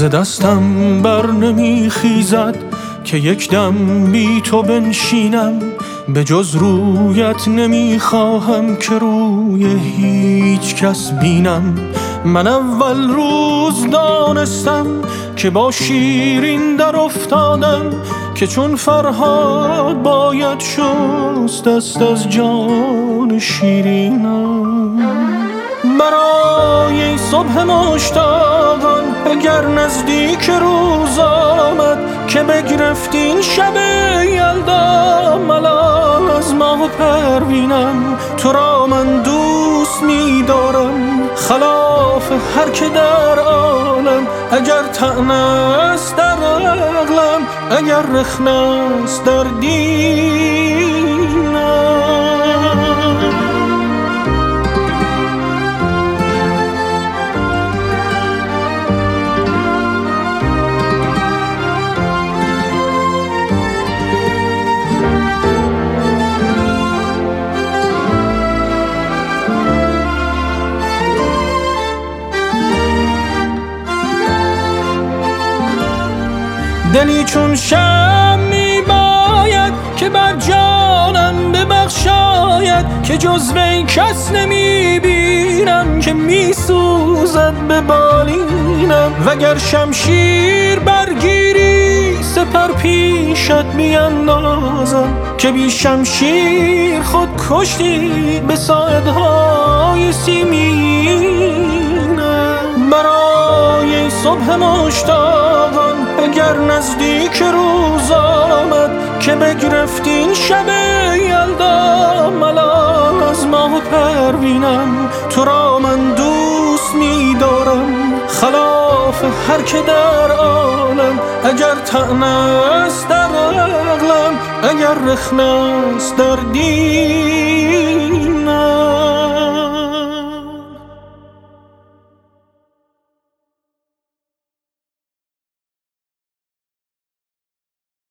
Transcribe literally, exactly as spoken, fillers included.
ز دستم بر نمی خیزد که یک دم بی تو بنشینم. به جز رویت نمی خواهم که روی هیچ کس بینم. من اول روز دانستم که با شیرین در افتادم، که چون فرهاد باید شست دست از جان شیرینم. برای صبح مشتاقان اگر نزدیک روز آمد، که بگرفتین شب یلدا ملال از ماه و پروینم. تو را من دوست می دارم خلاف هر که در عالم. اگر طعنه است در عقلم، اگر رخنه است در دینم. دلی چون شم می باید که بر جانم ببخشاید، که جز وی کس نمی بینم که می سوزد به بالینم. وگر شمشیر برگیری سپر پیشت می اندازم، که بی شمشیر خود کشتی به ساعدهای سیمینم. برای صبح مشتاقان اگر نزدیک روز آمد، که بگرفتین شب یلدا ملال از ماه و پروینم. تو را من دوست می دارم خلاف هر که در عالم. اگر طعنه است در عقلم، اگر رخنه است در دین.